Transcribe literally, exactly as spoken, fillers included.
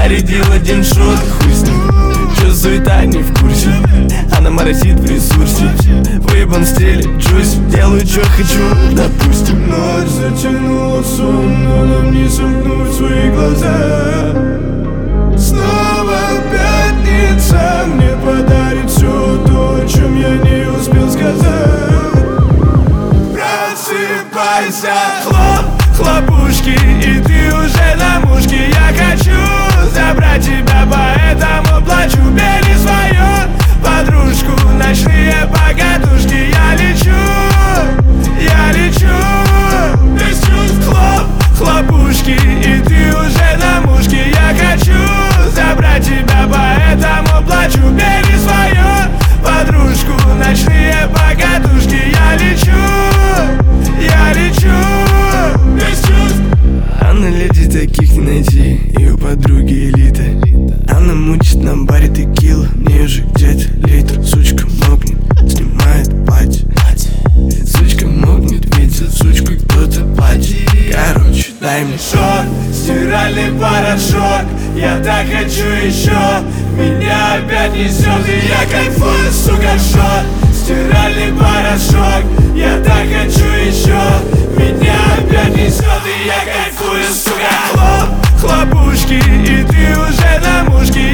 зарядил один шот. Хуй с ним, чё суета, не в курсе. Она моросит в ресурсе, выебан в стиле Джуси. Делаю чё хочу, допустим. Ночь затянула сон, но нам не сомкнуть свои глаза. Снова пятница мне подарит все то, о чем я не успел сказать. Просыпайся, хлоп, хлопушки, и ты уже на мушке. Я хочу забрать тебя, поэтому плачу. Бери свою подружку, ночные покатушки. Я лечу, я лечу без чувств. Хлоп, хлопушки, и ты уже на мушке. Я хочу забрать тебя, поэтому плачу. Бери свою подружку, ночные покатушки. Я лечу, я лечу без чувств. Она леди, таких не найти, ее подруги элита. Она мучит на баре текила, мне уже где-то литр. Сучка мокнет, снимает платье. Сучка мокнет, ведь за сучку кто-то платит. Короче, дай мне шок, стиральный порошок. Я так хочу еще, меня опять несет, и я кайфую, сука, шот. Стиральный порошок. Я так хочу еще, меня опять несет, и я кайфую, сука. Хлоп, хлопушки, и ты уже на мушке.